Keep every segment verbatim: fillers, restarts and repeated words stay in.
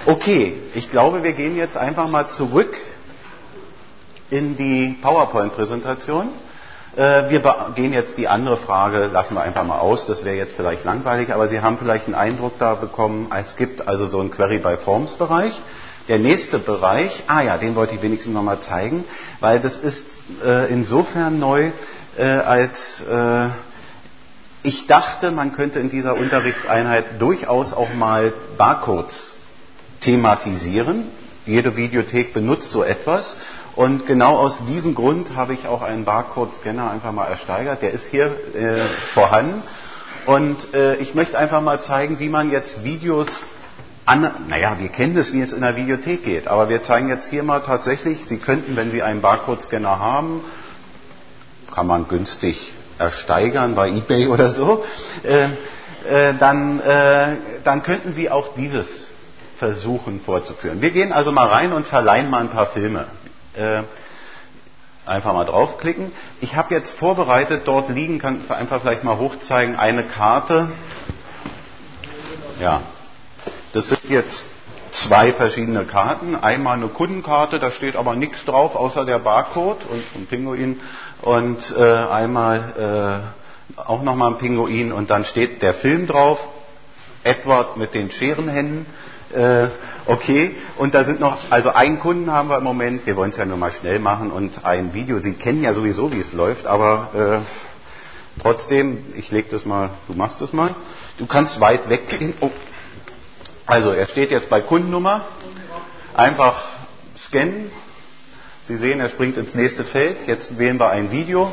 Okay, ich glaube, wir gehen jetzt einfach mal zurück in die PowerPoint-Präsentation. Äh, wir gehen jetzt die andere Frage, lassen wir einfach mal aus, das wäre jetzt vielleicht langweilig, aber Sie haben vielleicht einen Eindruck da bekommen, es gibt also so einen Query-by-Forms-Bereich. Der nächste Bereich, ah ja, den wollte ich wenigstens nochmal zeigen, weil das ist äh, insofern neu, äh, als äh, ich dachte, man könnte in dieser Unterrichtseinheit durchaus auch mal Barcodes thematisieren. Jede Videothek benutzt so etwas. Und genau aus diesem Grund habe ich auch einen Barcode-Scanner einfach mal ersteigert. Der ist hier äh, vorhanden. Und äh, ich möchte einfach mal zeigen, wie man jetzt Videos an... Naja, wir kennen das, wie es in der Videothek geht. Aber wir zeigen jetzt hier mal tatsächlich, Sie könnten, wenn Sie einen Barcode-Scanner haben, kann man günstig ersteigern bei eBay oder so, äh, äh, dann, äh, dann könnten Sie auch dieses versuchen vorzuführen. Wir gehen also mal rein und verleihen mal ein paar Filme. Äh, einfach mal draufklicken. Ich habe jetzt vorbereitet, dort liegen, kann ich einfach vielleicht mal hochzeigen, eine Karte. Ja, das sind jetzt zwei verschiedene Karten. Einmal eine Kundenkarte, da steht aber nichts drauf, außer der Barcode und ein Pinguin. Und äh, einmal äh, auch nochmal ein Pinguin und dann steht der Film drauf. Edward mit den Scherenhänden. Äh, okay, und da sind noch, also einen Kunden haben wir im Moment, wir wollen es ja nur mal schnell machen, und ein Video. Sie kennen ja sowieso, wie es läuft, aber äh, trotzdem, ich lege das mal, du machst das mal. Du kannst weit weggehen. Oh. Also, er steht jetzt bei Kundennummer. Einfach scannen. Sie sehen, er springt ins nächste Feld. Jetzt wählen wir ein Video.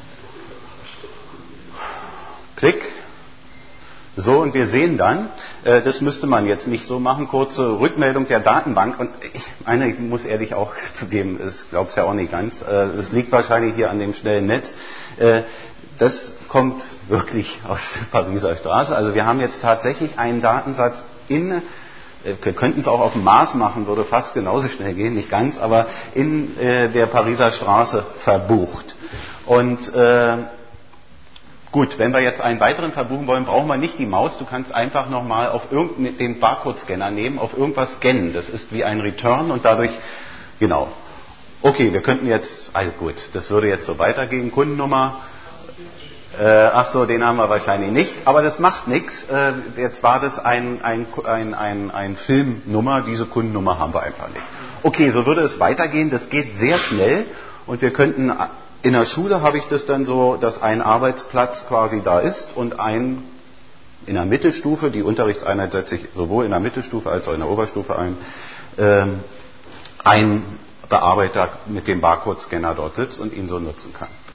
Klick. So, und wir sehen dann, äh, das müsste man jetzt nicht so machen, kurze Rückmeldung der Datenbank. Und ich meine, ich muss ehrlich auch zugeben, ich glaube es ja auch nicht ganz, es äh, liegt wahrscheinlich hier an dem schnellen Netz. Äh, das kommt wirklich aus der Pariser Straße. Also wir haben jetzt tatsächlich einen Datensatz in, äh, wir könnten es auch auf dem Mars machen, würde fast genauso schnell gehen, nicht ganz, aber in äh, der Pariser Straße verbucht. Und äh, Gut, wenn wir jetzt einen weiteren verbuchen wollen, brauchen wir nicht die Maus. Du kannst einfach nochmal auf irgendeinen, den Barcode-Scanner nehmen, auf irgendwas scannen. Das ist wie ein Return und dadurch, genau. Okay, wir könnten jetzt, also gut, das würde jetzt so weitergehen. Kundennummer, äh, ach so, den haben wir wahrscheinlich nicht, aber das macht nichts. Äh, jetzt war das ein, ein, ein, ein, ein Filmnummer, diese Kundennummer haben wir einfach nicht. Okay, so würde es weitergehen. Das geht sehr schnell und wir könnten... In der Schule habe ich das dann so, dass ein Arbeitsplatz quasi da ist und ein in der Mittelstufe, die Unterrichtseinheit setze ich sowohl in der Mittelstufe als auch in der Oberstufe ein, ähm, ein Bearbeiter mit dem Barcode-Scanner dort sitzt und ihn so nutzen kann.